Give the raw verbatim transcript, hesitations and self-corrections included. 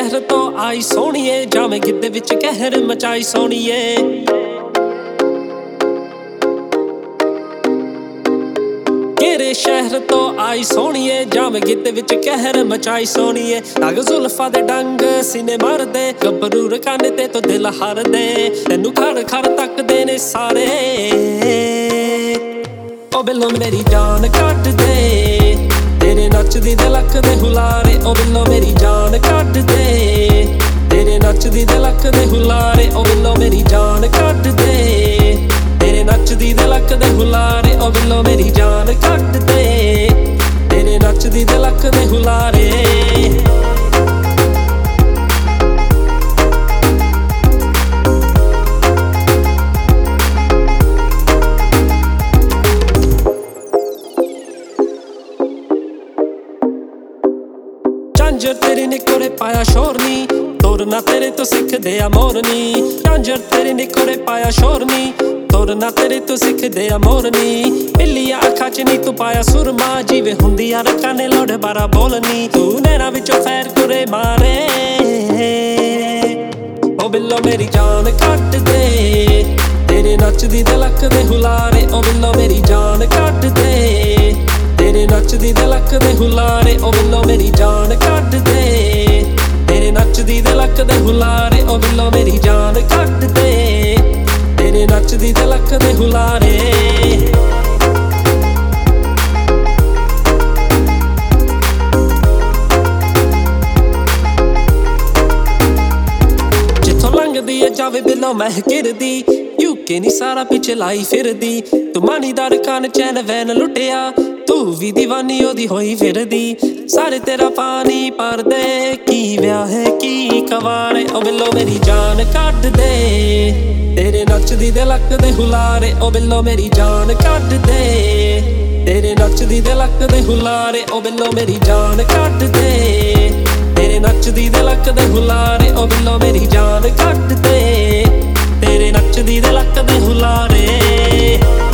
शहर तो आई सोहणीए जावें गिद्दे विच कहर मचाई सोहणीए। तेरे शहर तो आई सोहणीए जावें गिद्दे विच कहर मचाई सोहणीए। रग जुल्फां दे डंग सीने मारदे गब्बरू रकाने ते तो दिल हारदे तैनू खड़ खड़ तकदे ने सारे ओ बिल्लो मेरी जान कढ दे तेरे नचदी दे लक दे हुलारे ओ बिल्लो मेरी जान कढ दे तेरे नचदी दे लक दे हुलारे ओ बिल्लो मेरी जान कढ दे तेरे नचदी दे लक दे हुलारे ओ बिल्लो मेरी जान कढ दे तेरे नचदी दे लक दे हुलारे। झांझर तेरे ने कोरे पाया शोरनी तोरना तेरे तो सिखदे आ मोरनी। झांझर तेरे ने कोरे पाया शोरनी तोरना तेरे तो सिखदे आ मोरनी। पिल्लिया अखां च नी तू पाया सुरमा जिवें हुंदी आ रकाने लोड़ बारा बोलनी। तू नैना विचों फैर कुरे मारे ओ बिल्लो मेरी जान कढ दे तेरे नचदी दे लक दे हुलारे ओ बिल्लो मेरी जान कढ दे तेरे नचदी दे लक दे हुलारे ओ बिल्लो मेरी जान कढ दे तेरे नचदी दे लक दे हुलारे ओ बिल्लो मेरी जान कढ दे तेरे नचदी दे लक दे हुलारे। जिथों लंघदी है जावे बिल्लो मह किरदी यूके नी सारा पिछे लाई फिरदी। तू मानीदार कान चैन वैन लुटिया तू भी दीवानी ओदी होई फिरदी। सारे तेरा पानी भर दे की ब्याह है की कवाड़े ओ बिल्लो मेरी जान कढ दे तेरे नचदी दे लक दे हुलारे ओ बिल्लो मेरी जान कढ दे तेरे नचदी दे लक दे हुलारे ओ बिल्लो मेरी जान कढ दे तेरे नचदी दे लक दे हुलारे ओ बिल्लो मेरी जान कढ दे तेरे नचदी दे लक दे हुलारे।